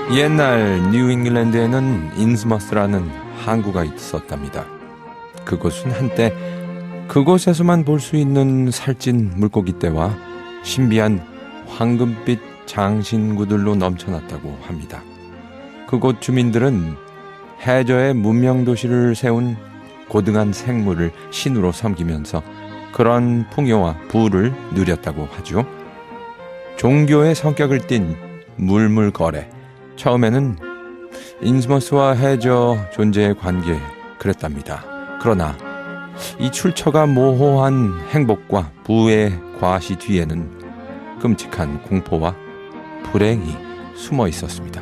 옛날 뉴잉글랜드에는 인스머스라는 항구가 있었답니다. 그곳은 한때 그곳에서만 볼 수 있는 살찐 물고기떼와 신비한 황금빛 장신구들로 넘쳐났다고 합니다. 그곳 주민들은 해저에 문명도시를 세운 고등한 생물을 신으로 섬기면서 그런 풍요와 부를 누렸다고 하죠. 종교의 성격을 띤 물물거래, 처음에는 인스머스와 해저 존재의 관계 그랬답니다. 그러나 이 출처가 모호한 행복과 부의 과시 뒤에는 끔찍한 공포와 불행이 숨어 있었습니다.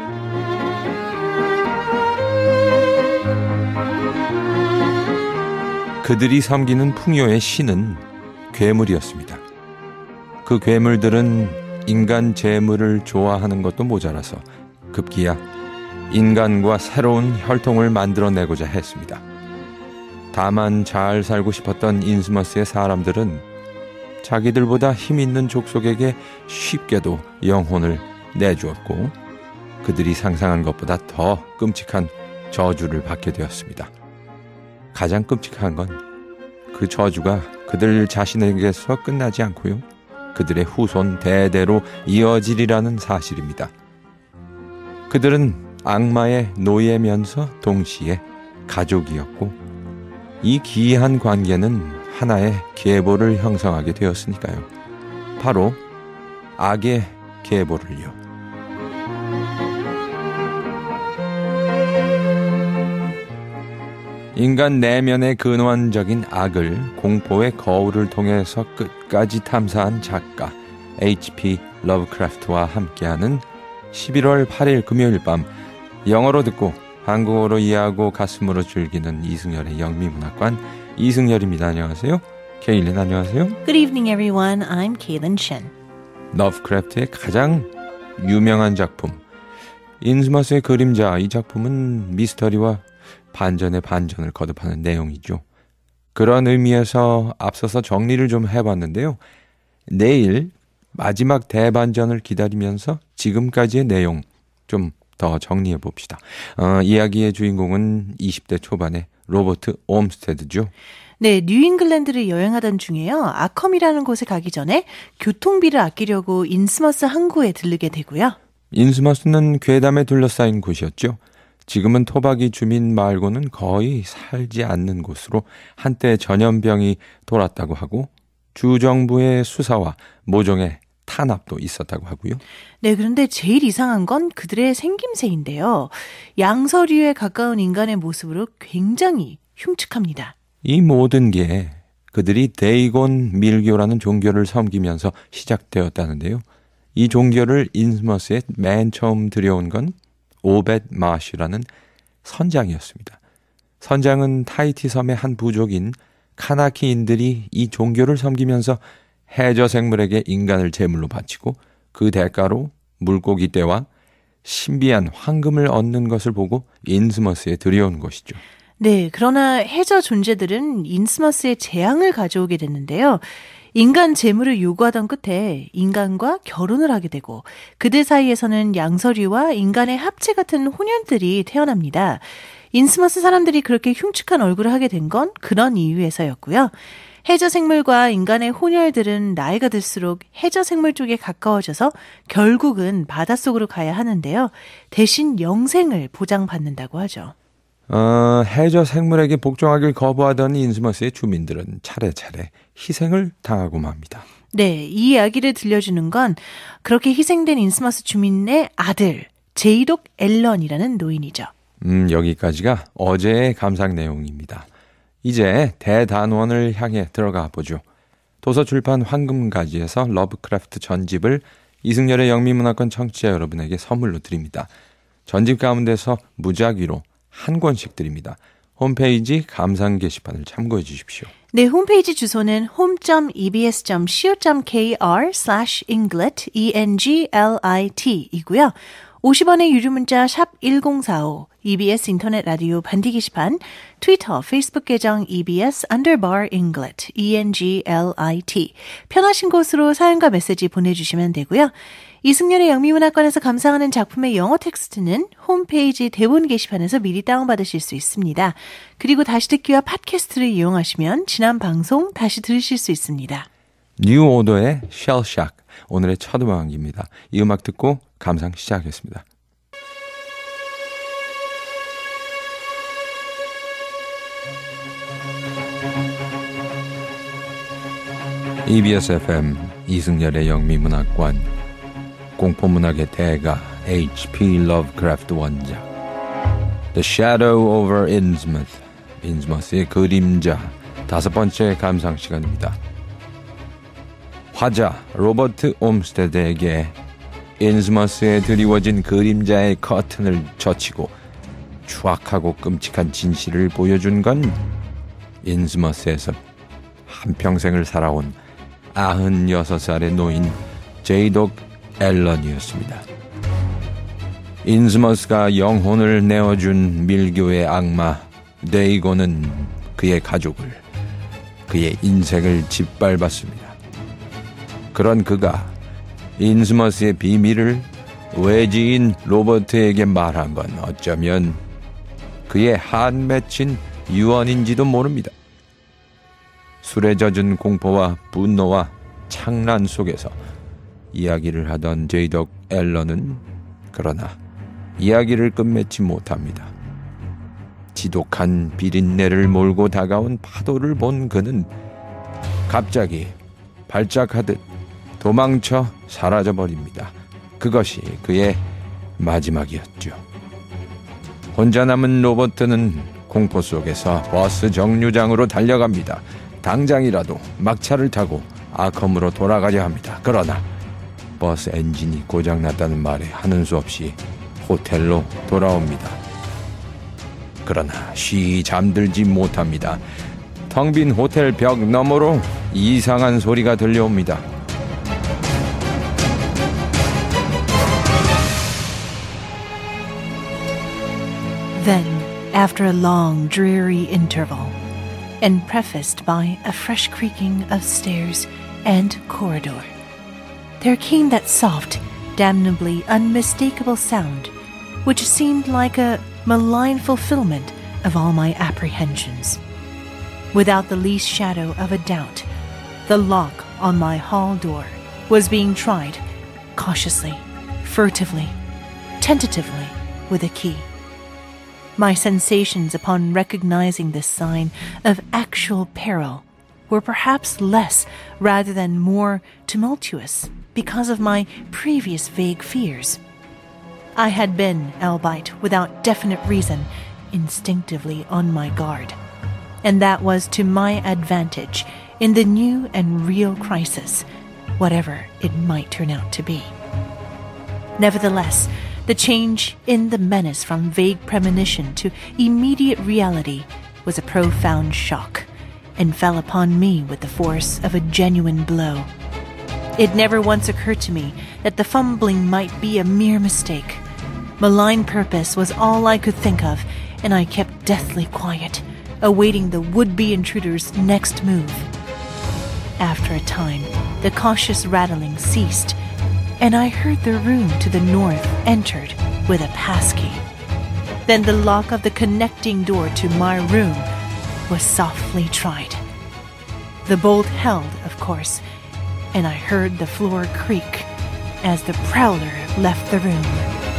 그들이 섬기는 풍요의 신은 괴물이었습니다. 그 괴물들은 인간 재물을 좋아하는 것도 모자라서 급기야 인간과 새로운 혈통을 만들어내고자 했습니다. 다만 잘 살고 싶었던 인스머스의 사람들은 자기들보다 힘있는 족속에게 쉽게도 영혼을 내주었고 그들이 상상한 것보다 더 끔찍한 저주를 받게 되었습니다. 가장 끔찍한 건 그 저주가 그들 자신에게서 끝나지 않고요. 그들의 후손 대대로 이어지리라는 사실입니다. 그들은 악마의 노예면서 동시에 가족이었고 이 기이한 관계는 하나의 계보를 형성하게 되었으니까요. 바로 악의 계보를요. 인간 내면의 근원적인 악을 공포의 거울을 통해서 끝까지 탐사한 작가 H.P. 러브크래프트와 함께하는 11월 8일 금요일 밤, 영어로 듣고 한국어로 이해하고 가슴으로 즐기는 이승열의 영미문학관, 이승열입니다. 안녕하세요. 케일린 안녕하세요. Good evening everyone. I'm Kaylin Shin. 러브크래프트의 가장 유명한 작품 인스머스의 그림자, 이 작품은 미스터리와 반전의 반전을 거듭하는 내용이죠. 그런 의미에서 앞서서 정리를 좀 해봤는데요. 내일 마지막 대반전을 기다리면서 지금까지의 내용 좀 더 정리해 봅시다. 이야기의 주인공은 20대 초반의 로버트 옴스테드죠. 네, 뉴잉글랜드를 여행하던 중에요. 아컴이라는 곳에 가기 전에 교통비를 아끼려고 인스머스 항구에 들르게 되고요. 인스머스는 괴담에 둘러싸인 곳이었죠. 지금은 토박이 주민 말고는 거의 살지 않는 곳으로 한때 전염병이 돌았다고 하고 주정부의 수사와 모종의 탄압도 있었다고 하고요. 네, 그런데 제일 이상한 건 그들의 생김새인데요. 양서류에 가까운 인간의 모습으로 굉장히 흉측합니다. 이 모든 게 그들이 데이곤 밀교라는 종교를 섬기면서 시작되었다는데요. 이 종교를 인스머스에 맨 처음 들여온 건 오벳 마쉬라는 선장이었습니다. 선장은 타히티 섬의 한 부족인 카나키인들이 이 종교를 섬기면서 해저 생물에게 인간을 제물로 바치고 그 대가로 물고기떼와 신비한 황금을 얻는 것을 보고 인스머스에 들여온 것이죠. 네, 그러나 해저 존재들은 인스머스에 재앙을 가져오게 됐는데요. 인간 재물을 요구하던 끝에 인간과 결혼을 하게 되고 그들 사이에서는 양서류와 인간의 합체 같은 혼혈들이 태어납니다. 인스머스 사람들이 그렇게 흉측한 얼굴을 하게 된 건 그런 이유에서였고요. 해저 생물과 인간의 혼혈들은 나이가 들수록 해저 생물 쪽에 가까워져서 결국은 바닷속으로 가야 하는데요. 대신 영생을 보장받는다고 하죠. 해저 생물에게 복종하길 거부하던 인스머스의 주민들은 차례차례 희생을 당하고 맙니다. 네, 이 이야기를 들려주는 건 그렇게 희생된 인스머스 주민의 아들, 제이독 앨런이라는 노인이죠. 여기까지가 어제의 감상 내용입니다. 이제 대단원을 향해 들어가 보죠. 도서출판 황금가지에서 러브크래프트 전집을 이승열의 영미문학관 청취자 여러분에게 선물로 드립니다. 전집 가운데서 무작위로 한 권씩 드립니다. 홈페이지 감상 게시판을 참고해 주십시오. 네, 홈페이지 주소는 home.ebs.co.kr/englit, E-N-G-L-I-T 이고요. 50원의 유료 문자 샵 1045, EBS 인터넷 라디오 반디 게시판, 트위터, 페이스북 계정 EBS_Englit, E-N-G-L-I-T. 편하신 곳으로 사연과 메시지 보내주시면 되고요. 이승열의 영미문학관에서 감상하는 작품의 영어 텍스트는 홈페이지 대본 게시판에서 미리 다운받으실 수 있습니다. 그리고 다시 듣기와 팟캐스트를 이용하시면 지난 방송 다시 들으실 수 있습니다. 뉴 오더의 Shell Shock, 오늘의 첫 음악입니다. 이 음악 듣고 감상 시작하겠습니다. EBS FM 이승열의 영미문학관, 공포문학의 대가 H.P. 러브크래프트 원작 The Shadow over Innsmouth, 인스머스의 그림자, 5번째 감상 시간입니다. 화자 로버트 옴스테드에게 인스머스에 드리워진 그림자의 커튼을 젖히고 추악하고 끔찍한 진실을 보여준 건 인스머스에서 한평생을 살아온 96살의 노인 제이독 앨런이었습니다. 인스머스가 영혼을 내어준 밀교의 악마 데이곤은 그의 가족을, 그의 인생을 짓밟았습니다. 그런 그가 인스머스의 비밀을 외지인 로버트에게 말한 건 어쩌면 그의 한 맺힌 유언인지도 모릅니다. 술에 젖은 공포와 분노와 창란 속에서 이야기를 하던 제이덕 앨런은 그러나 이야기를 끝맺지 못합니다. 지독한 비린내를 몰고 다가온 파도를 본 그는 갑자기 발작하듯 도망쳐 사라져버립니다. 그것이 그의 마지막이었죠. 혼자 남은 로버트는 공포 속에서 버스 정류장으로 달려갑니다. 당장이라도 막차를 타고 아컴으로 돌아가려 합니다. 그러나 버스 엔진이 고장났다는 말에 하는 수 없이 호텔로 돌아옵니다. 그러나 쉬이 잠들지 못합니다. 텅 빈 호텔 벽 너머로 이상한 소리가 들려옵니다. Then, after a long, dreary interval, and prefaced by a fresh creaking of stairs and corridor, there came that soft, damnably unmistakable sound, which seemed like a malign fulfillment of all my apprehensions. Without the least shadow of a doubt, the lock on my hall door was being tried, cautiously, furtively, tentatively, with a key. My sensations upon recognizing this sign of actual peril were perhaps less rather than more tumultuous because of my previous vague fears. I had been, albeit without definite reason, instinctively on my guard, and that was to my advantage in the new and real crisis, whatever it might turn out to be. Nevertheless, the change in the menace from vague premonition to immediate reality was a profound shock, and fell upon me with the force of a genuine blow. It never once occurred to me that the fumbling might be a mere mistake. Malign purpose was all I could think of, and I kept deathly quiet, awaiting the would-be intruder's next move. After a time, the cautious rattling ceased, and I heard the room to the north entered with a passkey. Then the lock of the connecting door to my room was softly tried. The bolt held, of course, and I heard the floor creak as the prowler left the room.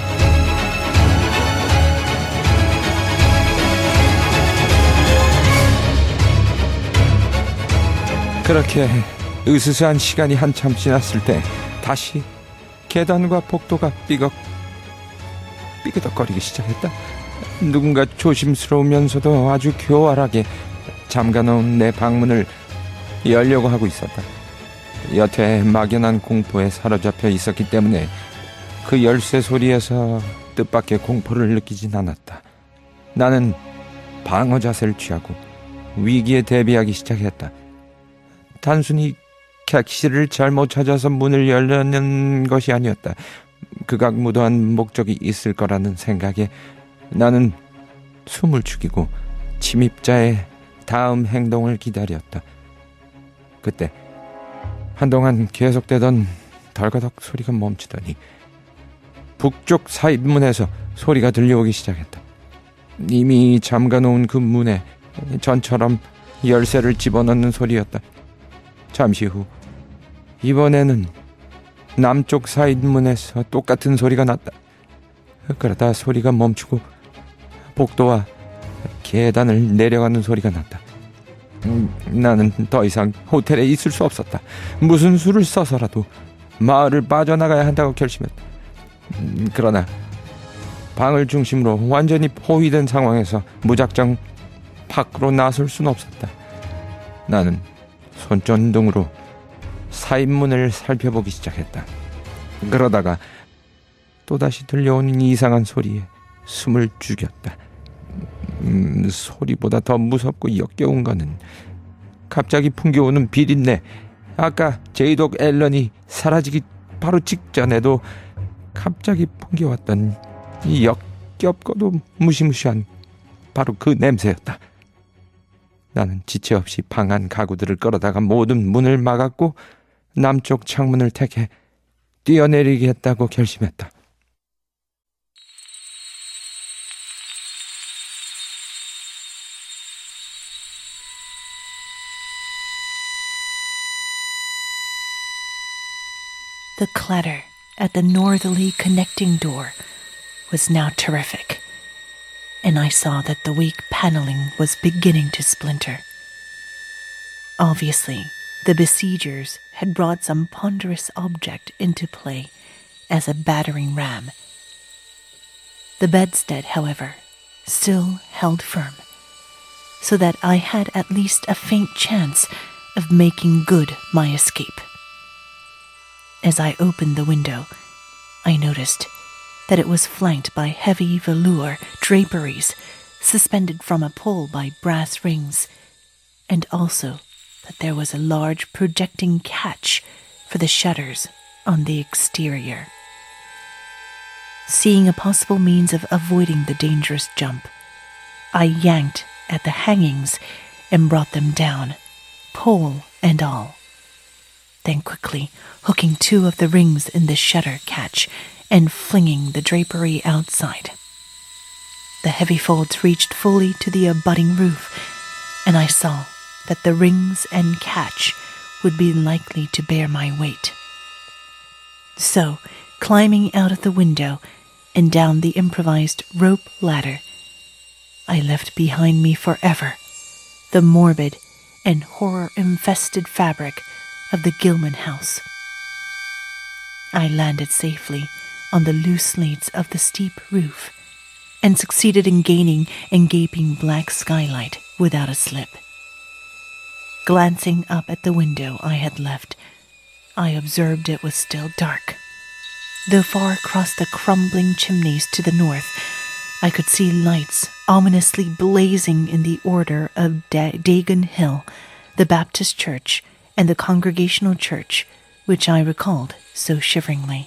그렇게 으스스한 시간이 한참 지났을 때 다시 계단과 복도가 삐그덕거리기 시작했다. 누군가 조심스러우면서도 아주 교활하게 잠가놓은 내 방문을 열려고 하고 있었다. 여태 막연한 공포에 사로잡혀 있었기 때문에 그 열쇠 소리에서 뜻밖의 공포를 느끼진 않았다. 나는 방어 자세를 취하고 위기에 대비하기 시작했다. 단순히 객실을 잘못 찾아서 문을 열려는 것이 아니었다. 극악무도한 목적이 있을 거라는 생각에 나는 숨을 죽이고 침입자의 다음 행동을 기다렸다. 그때 한동안 계속되던 덜거덕 소리가 멈추더니 북쪽 사입문에서 소리가 들려오기 시작했다. 이미 잠가놓은 그 문에 전처럼 열쇠를 집어넣는 소리였다. 잠시 후 이번에는 남쪽 사입문에서 똑같은 소리가 났다. 그러다 소리가 멈추고 복도와 계단을 내려가는 소리가 났다. 나는 더 이상 호텔에 있을 수 없었다. 무슨 수를 써서라도 마을을 빠져나가야 한다고 결심했다. 그러나 방을 중심으로 완전히 포위된 상황에서 무작정 밖으로 나설 수는 없었다. 나는 손전등으로 사입문을 살펴보기 시작했다. 그러다가 또다시 들려오는 이상한 소리에 숨을 죽였다. 소리보다 더 무섭고 역겨운 거는 갑자기 풍겨오는 비린내. 아까 제이독 앨런이 사라지기 바로 직전에도 갑자기 풍겨왔던 이 역겹고도 무시무시한 바로 그 냄새였다. 나는 지체 없이 방 안 가구들을 끌어다가 모든 문을 막았고 남쪽 창문을 택해 뛰어내리겠다고 결심했다. The clatter at the northerly connecting door was now terrific, and I saw that the weak paneling was beginning to splinter. Obviously, the besiegers had brought some ponderous object into play as a battering ram. The bedstead, however, still held firm, so that I had at least a faint chance of making good my escape. As I opened the window, I noticed that it was flanked by heavy velour draperies suspended from a pole by brass rings, and also that there was a large projecting catch for the shutters on the exterior. Seeing a possible means of avoiding the dangerous jump, I yanked at the hangings and brought them down, pole and all. Then quickly hooking 2 of the rings in the shutter catch and flinging the drapery outside. The heavy folds reached fully to the abutting roof, and I saw that the rings and catch would be likely to bear my weight. So, climbing out of the window and down the improvised rope ladder, I left behind me forever the morbid and horror-infested fabric of the Gilman house. I landed safely on the loose slates of the steep roof and succeeded in gaining a gaping black skylight without a slip. Glancing up at the window I had left, I observed it was still dark. Though far across the crumbling chimneys to the north, I could see lights ominously blazing in the order of Dagon Hill, the Baptist Church, and the Congregational Church, which I recalled so shiveringly.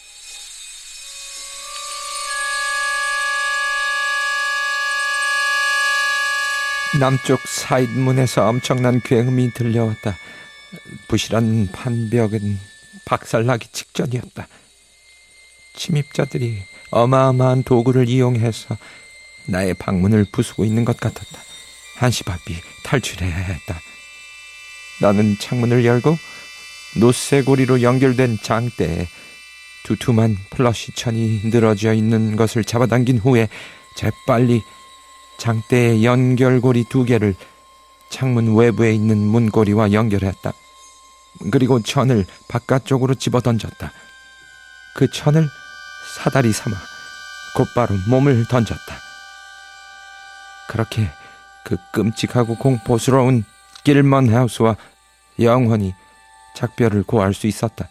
남쪽 사입문에서 엄청난 굉음이 들려왔다. 부실한 판벽은 박살나기 직전이었다. 침입자들이 어마어마한 도구를 이용해서 나의 방문을 부수고 있는 것 같았다. 한시바삐 탈출해야 했다. 나는 창문을 열고 노쇠고리로 연결된 장대에 두툼한 플러시 천이 늘어져 있는 것을 잡아당긴 후에 재빨리 장대의 연결고리 2개를 창문 외부에 있는 문고리와 연결했다. 그리고 천을 바깥쪽으로 집어던졌다. 그 천을 사다리 삼아 곧바로 몸을 던졌다. 그렇게 그 끔찍하고 공포스러운 길먼 하우스와 영원히 작별을 고할 수 있었다.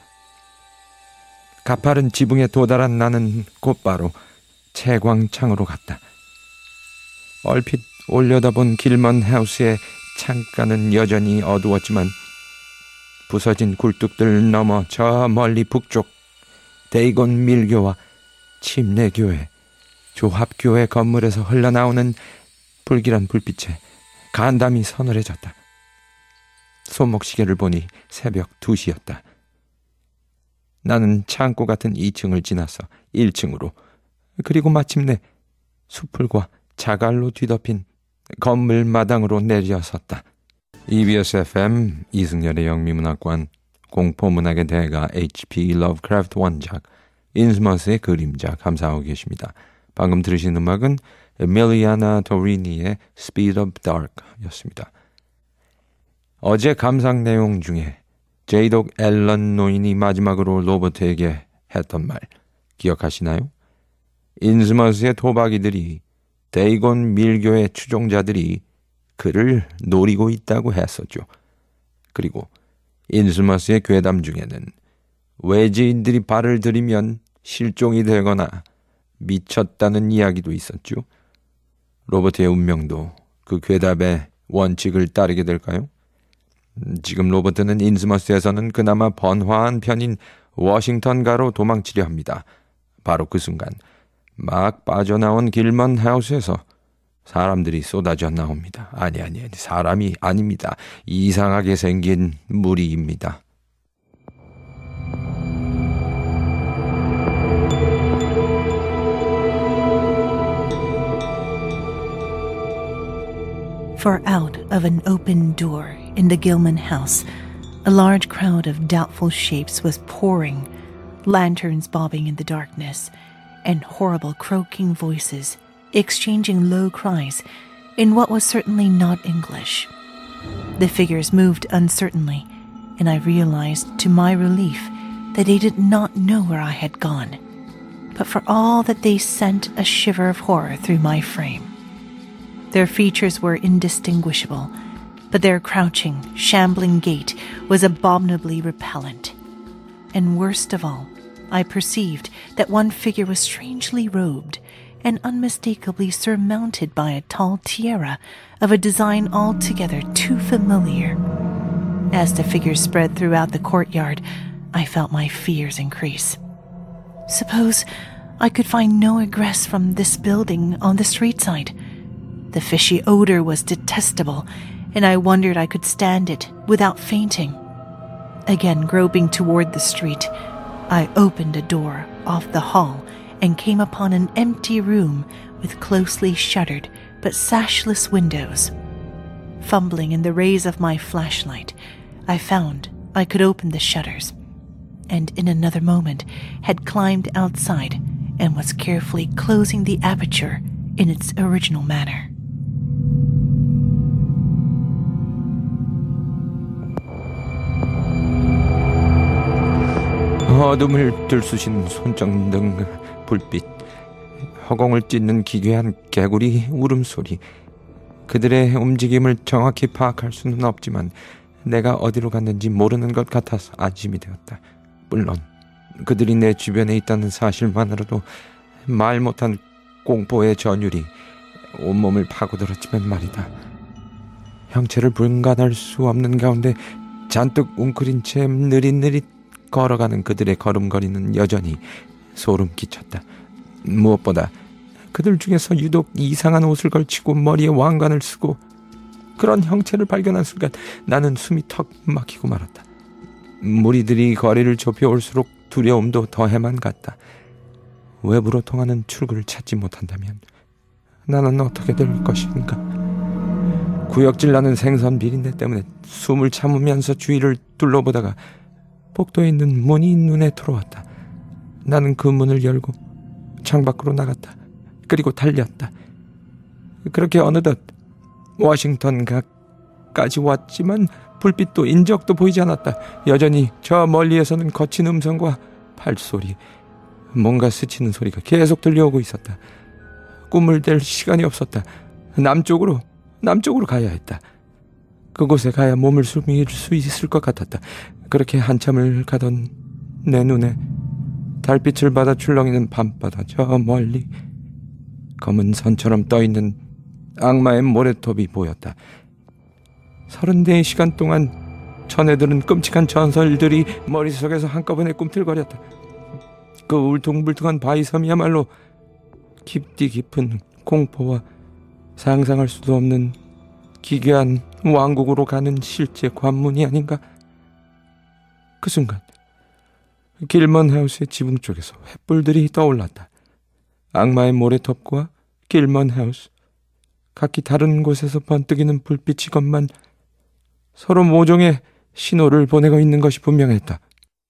가파른 지붕에 도달한 나는 곧바로 채광창으로 갔다. 얼핏 올려다본 길먼 하우스의 창가는 여전히 어두웠지만 부서진 굴뚝들 넘어 저 멀리 북쪽 데이곤 밀교와 침례교회, 조합교회 건물에서 흘러나오는 불길한 불빛에 간담이 서늘해졌다. 손목시계를 보니 새벽 2시였다. 나는 창고 같은 2층을 지나서 1층으로, 그리고 마침내 수풀과 자갈로 뒤덮인 건물 마당으로 내려섰다. EBS FM 이승열의 영미문학관, 공포문학의 대가 H.P. 러브크래프트 원작, 인스머스의 그림자 감상하고 계십니다. 방금 들으신 음악은 밀리아나 도리니의 Speed of Dark 였습니다. 어제 감상 내용 중에 제이독 앨런 노인이 마지막으로 로버트에게 했던 말 기억하시나요? 인스머스의 토박이들이, 데이곤 밀교의 추종자들이 그를 노리고 있다고 했었죠. 그리고 인스머스의 괴담 중에는 외지인들이 발을 들이면 실종이 되거나 미쳤다는 이야기도 있었죠. 로버트의 운명도 그 괴담의 원칙을 따르게 될까요? 지금 로버트는 인스머스에서는 그나마 번화한 편인 워싱턴가로 도망치려 합니다. 바로 그 순간 막 빠져나온 길먼 하우스에서 사람들이 쏟아져 나옵니다. 아니, 사람이 아닙니다. 이상하게 생긴 무리입니다. For out of an open door in the Gilman house, a large crowd of doubtful shapes was pouring, lanterns bobbing in the darkness, and horrible croaking voices exchanging low cries in what was certainly not English. The figures moved uncertainly, and I realized to my relief that they did not know where I had gone, but for all that they sent a shiver of horror through my frame. Their features were indistinguishable, but their crouching, shambling gait was abominably repellent. And worst of all, I perceived that one figure was strangely robed and unmistakably surmounted by a tall tiara of a design altogether too familiar. As the figures spread throughout the courtyard, I felt my fears increase. Suppose I could find no egress from this building on the street side. The fishy odor was detestable, and I wondered I could stand it without fainting. Again groping toward the street, I opened a door off the hall and came upon an empty room with closely shuttered but sashless windows. Fumbling in the rays of my flashlight, I found I could open the shutters, and in another moment had climbed outside and was carefully closing the aperture in its original manner. 어둠을 들쑤신 손전등 불빛, 허공을 찢는 기괴한 개구리 울음소리. 그들의 움직임을 정확히 파악할 수는 없지만 내가 어디로 갔는지 모르는 것 같아서 안심이 되었다. 물론 그들이 내 주변에 있다는 사실만으로도 말 못한 공포의 전율이 온몸을 파고들었지만 말이다. 형체를 분간할 수 없는 가운데 잔뜩 웅크린 채 느릿느릿 걸어가는 그들의 걸음걸이는 여전히 소름 끼쳤다. 무엇보다 그들 중에서 유독 이상한 옷을 걸치고 머리에 왕관을 쓰고 그런 형체를 발견한 순간 나는 숨이 턱 막히고 말았다. 무리들이 거리를 좁혀올수록 두려움도 더해만 갔다. 외부로 통하는 출구를 찾지 못한다면 나는 어떻게 될 것인가. 구역질 나는 생선 비린내 때문에 숨을 참으면서 주위를 둘러보다가 복도에 있는 문이 눈에 들어왔다. 나는 그 문을 열고 창밖으로 나갔다. 그리고 달렸다. 그렇게 어느덧 워싱턴가까지 왔지만 불빛도 인적도 보이지 않았다. 여전히 저 멀리에서는 거친 음성과 발소리, 뭔가 스치는 소리가 계속 들려오고 있었다. 꿈을 댈 시간이 없었다. 남쪽으로 가야 했다. 그곳에 가야 몸을 숨길 수 있을 것 같았다. 그렇게 한참을 가던 내 눈에 달빛을 받아 출렁이는 밤바다 저 멀리 검은 선처럼 떠있는 악마의 모래톱이 보였다. 34시간 동안 전해들은 끔찍한 전설들이 머릿속에서 한꺼번에 꿈틀거렸다. 그 울퉁불퉁한 바위섬이야말로 깊디 깊은 공포와 상상할 수도 없는 기괴한 왕국으로 가는 실제 관문이 아닌가. 그 순간 길먼 하우스의 지붕 쪽에서 횃불들이 떠올랐다. 악마의 모래톱과 길먼 하우스, 각기 다른 곳에서 번뜩이는 불빛이건만 서로 모종의 신호를 보내고 있는 것이 분명했다.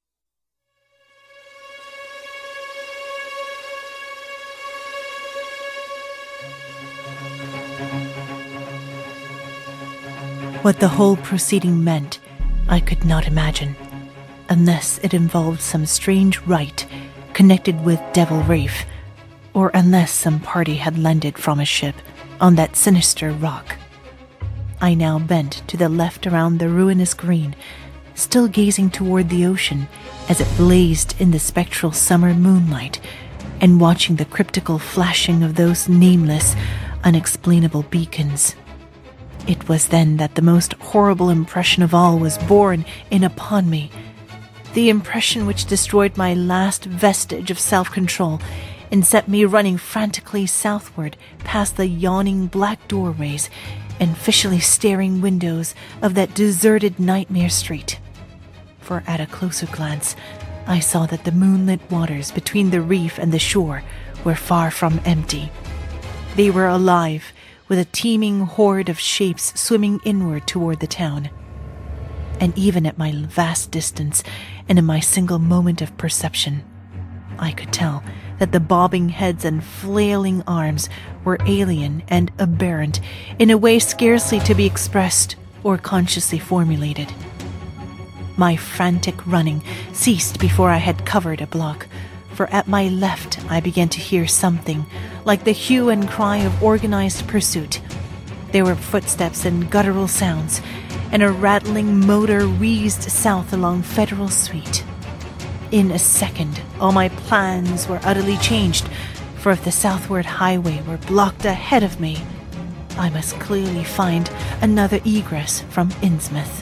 What the whole proceeding meant, I could not imagine, unless it involved some strange rite connected with Devil Reef, or unless some party had landed from a ship on that sinister rock. I now bent to the left around the ruinous green, still gazing toward the ocean as it blazed in the spectral summer moonlight, and watching the cryptical flashing of those nameless, unexplainable beacons. It was then that the most horrible impression of all was borne in upon me. The impression which destroyed my last vestige of self-control and set me running frantically southward past the yawning black doorways and fishily staring windows of that deserted nightmare street. For at a closer glance, I saw that the moonlit waters between the reef and the shore were far from empty. They were alive, with a teeming horde of shapes swimming inward toward the town. And even at my vast distance, and in my single moment of perception, I could tell that the bobbing heads and flailing arms were alien and aberrant in a way scarcely to be expressed or consciously formulated. My frantic running ceased before I had covered a block, for at my left I began to hear something like the hue and cry of organized pursuit. There were footsteps and guttural sounds, and a rattling motor wheezed south along Federal Street. In a second, all my plans were utterly changed, for if the southward highway were blocked ahead of me, I must clearly find another egress from Innsmouth.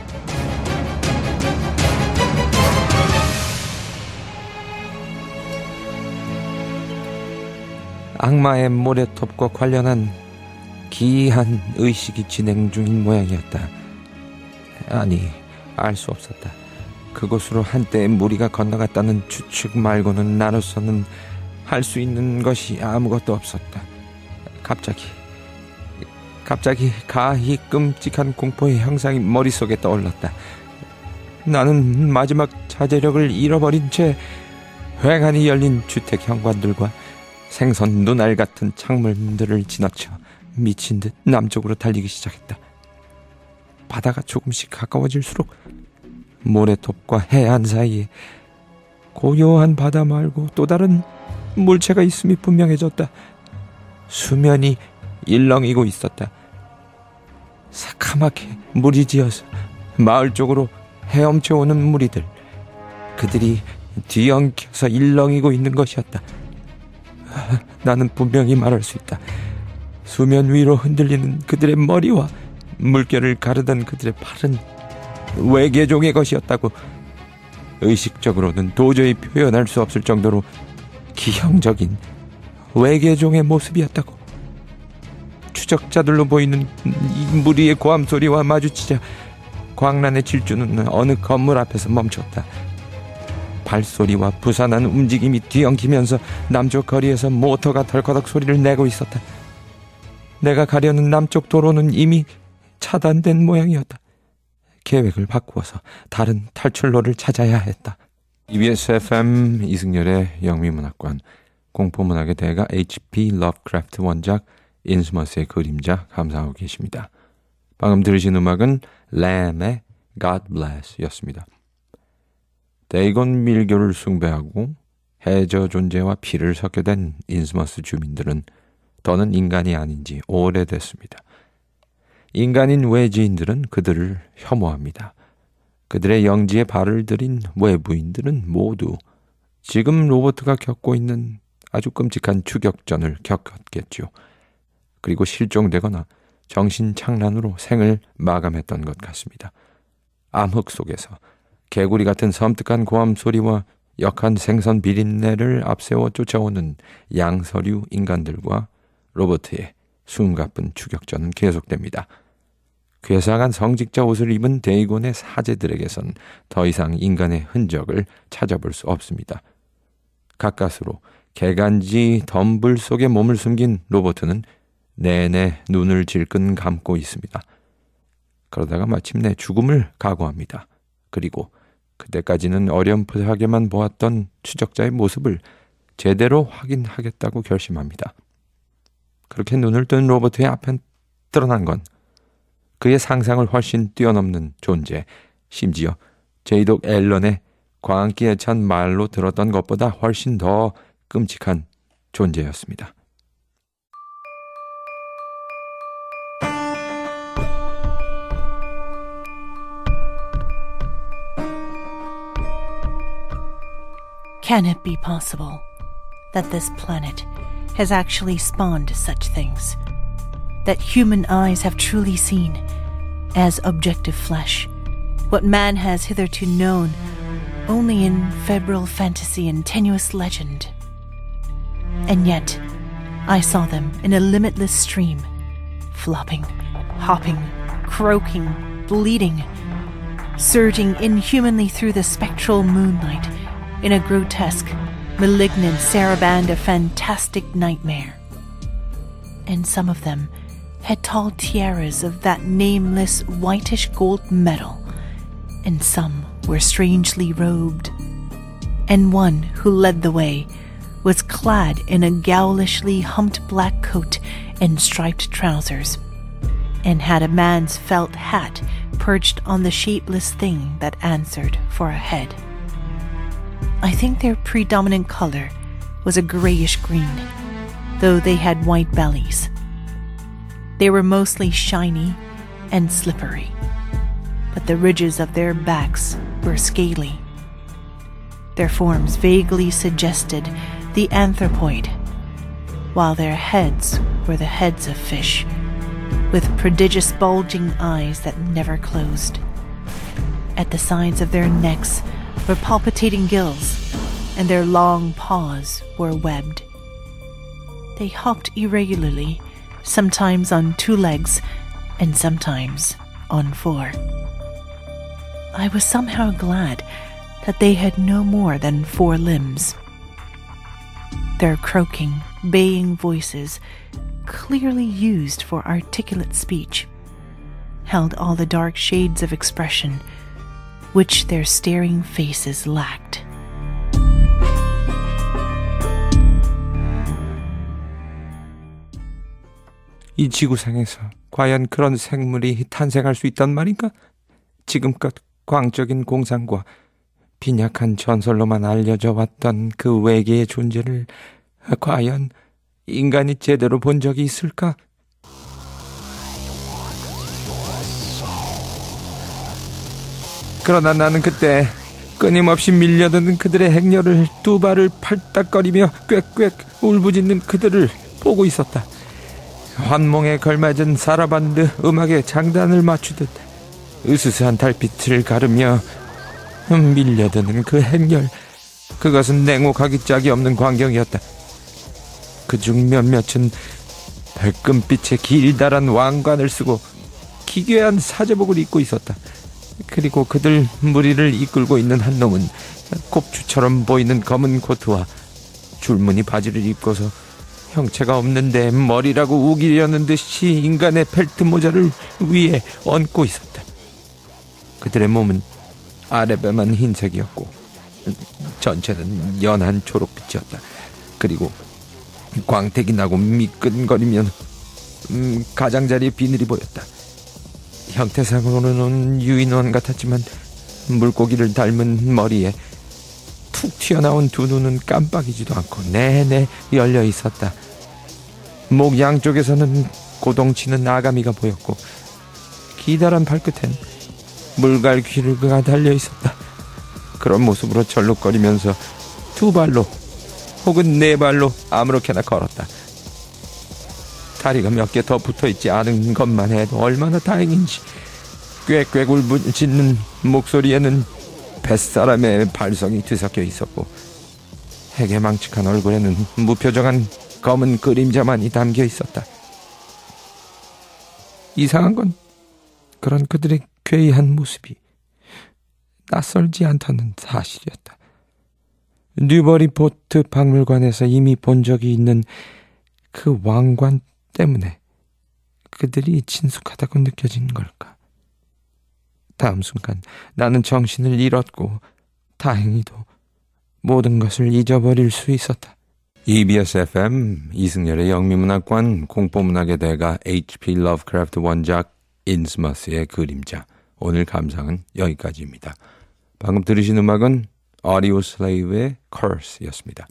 악마의 모래톱과 관련한 기이한 의식이 진행 중인 모양이었다. 아니, 알 수 없었다. 그곳으로 한때의 무리가 건너갔다는 추측 말고는 나로서는 할 수 있는 것이 아무것도 없었다. 갑자기 가히 끔찍한 공포의 형상이 머릿속에 떠올랐다. 나는 마지막 자제력을 잃어버린 채 휑하니 열린 주택 현관들과 생선 눈알 같은 창문들을 지나쳐 미친 듯 남쪽으로 달리기 시작했다. 바다가 조금씩 가까워질수록 모래톱과 해안 사이에 고요한 바다 말고 또 다른 물체가 있음이 분명해졌다. 수면이 일렁이고 있었다. 새카맣게 물이 지어서 마을 쪽으로 헤엄쳐오는 무리들, 그들이 뒤엉켜서 일렁이고 있는 것이었다. 나는 분명히 말할 수 있다. 수면 위로 흔들리는 그들의 머리와 물결을 가르던 그들의 팔은 외계종의 것이었다고. 의식적으로는 도저히 표현할 수 없을 정도로 기형적인 외계종의 모습이었다고. 추적자들로 보이는 이 무리의 고함 소리와 마주치자 광란의 질주는 어느 건물 앞에서 멈췄다. 발소리와 부산한 움직임이 뒤엉키면서 남쪽 거리에서 모터가 덜커덕 소리를 내고 있었다. 내가 가려는 남쪽 도로는 이미 차단된 모양이었다. 계획을 바꾸어서 다른 탈출로를 찾아야 했다. EBS FM 이승열의 영미문학관, 공포문학의 대가 H.P. 러브크래프트 원작 인스머스의 그림자 감상하고 계십니다. 방금 들으신 음악은 램의 God Bless 였습니다. 데이곤 밀교를 숭배하고 해저 존재와 피를 섞게 된 인스머스 주민들은 더는 인간이 아닌지 오래됐습니다. 인간인 외지인들은 그들을 혐오합니다. 그들의 영지에 발을 들인 외부인들은 모두 지금 로버트가 겪고 있는 아주 끔찍한 추격전을 겪었겠죠. 그리고 실종되거나 정신착란으로 생을 마감했던 것 같습니다. 암흑 속에서 개구리 같은 섬뜩한 고함 소리와 역한 생선 비린내를 앞세워 쫓아오는 양서류 인간들과 로버트의 숨가쁜 추격전은 계속됩니다. 괴상한 성직자 옷을 입은 데이곤의 사제들에게선 더 이상 인간의 흔적을 찾아볼 수 없습니다. 가까스로 개간지 덤불 속에 몸을 숨긴 로버트는 내내 눈을 질끈 감고 있습니다. 그러다가 마침내 죽음을 각오합니다. 그리고 그때까지는 어렴풋하게만 보았던 추적자의 모습을 제대로 확인하겠다고 결심합니다. 그렇게 눈을 뜬 로버트의 앞엔 드러난 건 그의 상상을 훨씬 뛰어넘는 존재, 심지어 제이독 앨런의 광기에 찬 말로 들었던 것보다 훨씬 더 끔찍한 존재였습니다. Can it be possible that this planet has actually spawned such things? That human eyes have truly seen, as objective flesh, what man has hitherto known only in febrile fantasy and tenuous legend? And yet, I saw them in a limitless stream, flopping, hopping, croaking, bleeding, surging inhumanly through the spectral moonlight in a grotesque, malignant saraband of fantastic nightmare. And some of them had tall tiaras of that nameless whitish gold metal, and some were strangely robed. And one who led the way was clad in a gowlishly humped black coat and striped trousers, and had a man's felt hat perched on the shapeless thing that answered for a head. I think their predominant color was a grayish green, though they had white bellies. They were mostly shiny and slippery, but the ridges of their backs were scaly. Their forms vaguely suggested the anthropoid, while their heads were the heads of fish, with prodigious bulging eyes that never closed. At the sides of their necks were palpitating gills, and their long paws were webbed. They hopped irregularly, sometimes on 2 legs, and sometimes on 4. I was somehow glad that they had no more than 4 limbs. Their croaking, baying voices, clearly used for articulate speech, held all the dark shades of expression which their staring faces lacked. 이 지구상에서 과연 그런 생물이 탄생할 수 있단 말인가? 지금껏 광적인 공상과 빈약한 전설로만 알려져 왔던 그 외계의 존재를 과연 인간이 제대로 본 적이 있을까? 그러나 나는 그때 끊임없이 밀려드는 그들의 행렬을 2 발을 팔딱거리며 꽥꽥 울부짖는 그들을 보고 있었다. 환몽에 걸맞은 사라반드 음악에 장단을 맞추듯 으스스한 달빛을 가르며 밀려드는 그 행렬, 그것은 냉혹하기 짝이 없는 광경이었다. 그중 몇몇은 밝금빛의 길다란 왕관을 쓰고 기괴한 사제복을 입고 있었다. 그리고 그들 무리를 이끌고 있는 한 놈은 곱추처럼 보이는 검은 코트와 줄무늬 바지를 입고서 형체가 없는데 머리라고 우기려는 듯이 인간의 펠트 모자를 위에 얹고 있었다. 그들의 몸은 아랫배만 흰색이었고 전체는 연한 초록빛이었다. 그리고 광택이 나고 미끈거리면 가장자리에 비늘이 보였다. 형태상으로는 유인원 같았지만 물고기를 닮은 머리에 툭 튀어나온 2 눈은 깜빡이지도 않고 내내 열려 있었다. 목 양쪽에서는 고동치는 아가미가 보였고 기다란 발끝엔 물갈퀴가 달려 있었다. 그런 모습으로 절룩거리면서 2 발로 혹은 4 발로 아무렇게나 걸었다. 다리가 몇 개 더 붙어있지 않은 것만 해도 얼마나 다행인지. 꽥꽥 울부짖는 목소리에는 뱃사람의 발성이 뒤섞여 있었고 해괴망측한 얼굴에는 무표정한 검은 그림자만이 담겨 있었다. 이상한 건 그런 그들의 괴이한 모습이 낯설지 않다는 사실이었다. 뉴버리포트 박물관에서 이미 본 적이 있는 그 왕관 때문에 그들이 친숙하다고 느껴진 걸까? 다음 순간 나는 정신을 잃었고 다행히도 모든 것을 잊어버릴 수 있었다. EBS FM 이승열의 영미문학관 공포문학의 대가 H.P. 러브크래프트 원작 인스머스의 그림자. 오늘 감상은 여기까지입니다. 방금 들으신 음악은 Audio Slave의 Curse였습니다.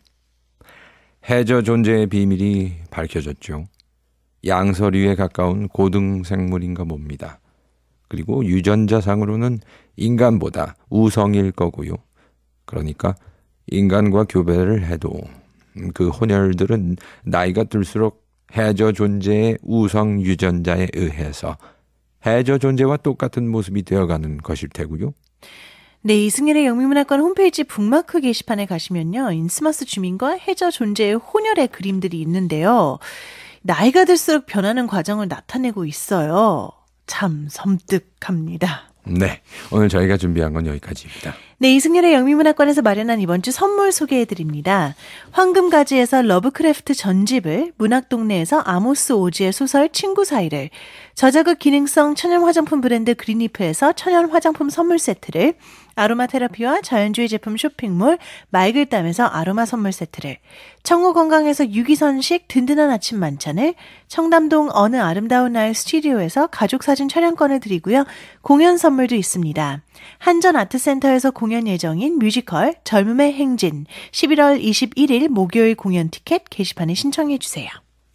해저 존재의 비밀이 밝혀졌죠. 양서류에 가까운 고등생물인가 봅니다. 그리고 유전자상으로는 인간보다 우성일 거고요. 그러니까 인간과 교배를 해도 그 혼혈들은 나이가 들수록 해저 존재의 우성 유전자에 의해서 해저 존재와 똑같은 모습이 되어가는 것일 테고요. 네, 이승열의 영미문학관 홈페이지 북마크 게시판에 가시면요. 인스머스 주민과 해저 존재의 혼혈의 그림들이 있는데요. 나이가 들수록 변하는 과정을 나타내고 있어요. 참 섬뜩합니다. 네, 오늘 저희가 준비한 건 여기까지입니다. 네, 이승열의 영미문학관에서 마련한 이번 주 선물 소개해드립니다. 황금가지에서 러브크래프트 전집을, 문학동네에서 아모스 오지의 소설 친구 사이를, 저자극 기능성 천연 화장품 브랜드 그린리프에서 천연 화장품 선물 세트를, 아로마 테라피와 자연주의 제품 쇼핑몰 말글담에서 아로마 선물 세트를, 청호 건강에서 유기선식 든든한 아침 만찬을, 청담동 어느 아름다운 날 스튜디오에서 가족사진 촬영권을 드리고요. 공연 선물도 있습니다. 한전 아트센터에서 공연 예정인 뮤지컬 젊음의 행진 11월 21일 목요일 공연 티켓 게시판에 신청해 주세요.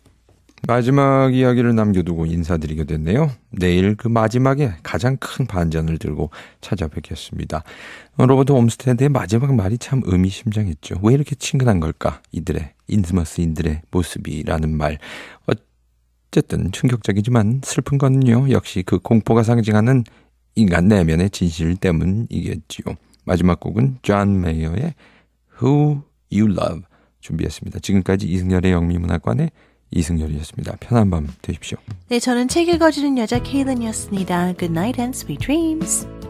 마지막 이야기를 남겨두고 인사드리게 됐네요. 내일 그 마지막에 가장 큰 반전을 들고 찾아뵙겠습니다. 로버트 홈스테드의 마지막 말이 참 의미심장했죠. 왜 이렇게 친근한 걸까? 이들의 인스머스인들의 모습이라는 말. 어쨌든 충격적이지만 슬픈 거는요. 역시 그 공포가 상징하는 인간 내면의 진실 때문이겠지요. 마지막 곡은 존 메이어의 Who You Love 준비했습니다. 지금까지 이승열의 영미문학관의 이승열이었습니다. 편한 밤 되십시오. 네, 저는 책 읽어주는 여자 케이든이었습니다. Good night and sweet dreams.